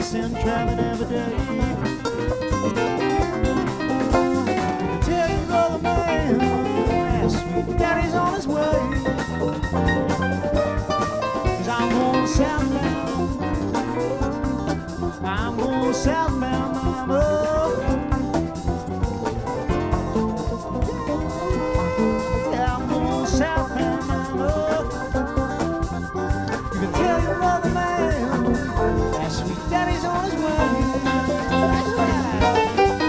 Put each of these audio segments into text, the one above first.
racing, traveling every day. Tell your brother man, sweet daddy's on his way. 'Cause I'm going southbound. I'm going southbound, mama. Yeah, I'm going southbound, mama. You can tell your brother man, that sweet daddy's on his way. That's right.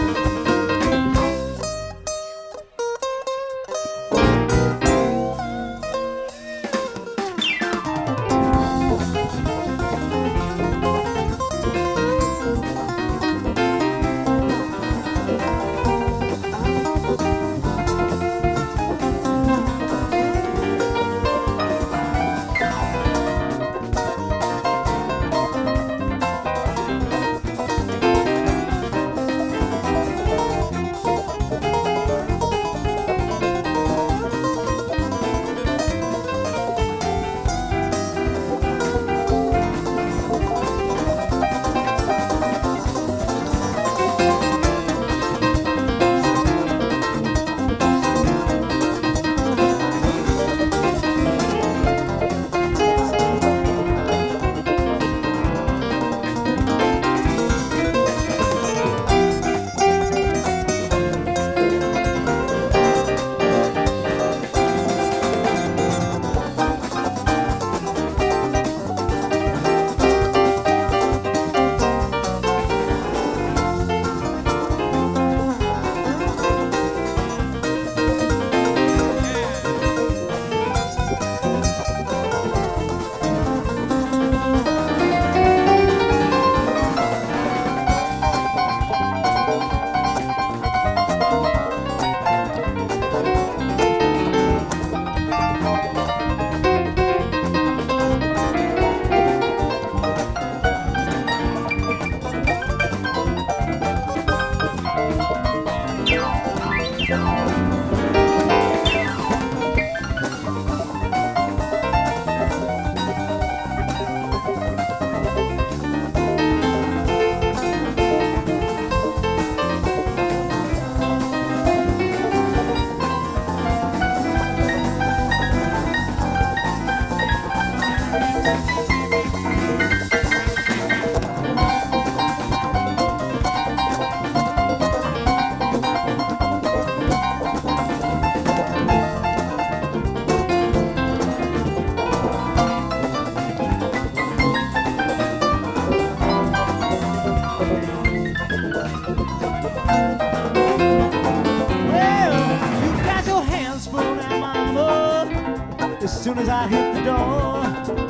As soon as I hit the door,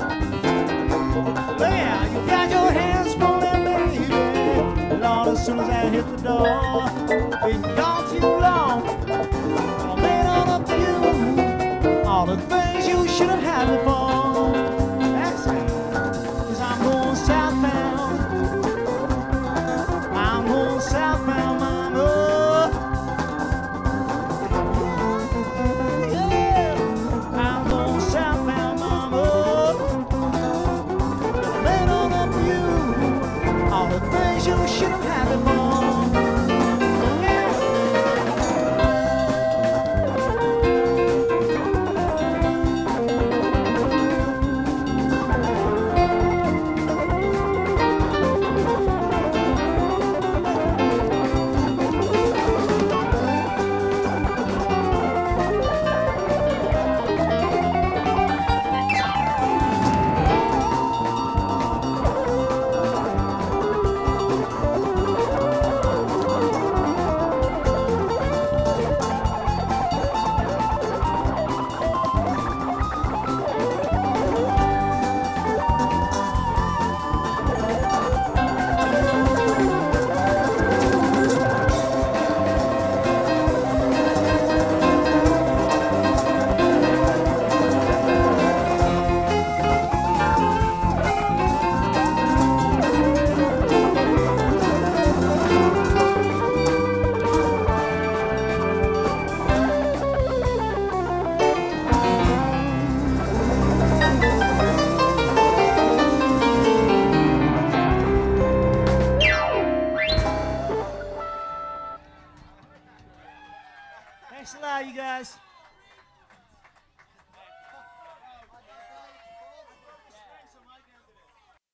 well, you got your hands full there, baby. Lord, as soon as I hit the door, been gone too long. I made all up to you, all the things you should have had before. That's it, 'cause I'm going southbound. I'm going southbound, mama. You should have had it more. Thanks a lot, you guys.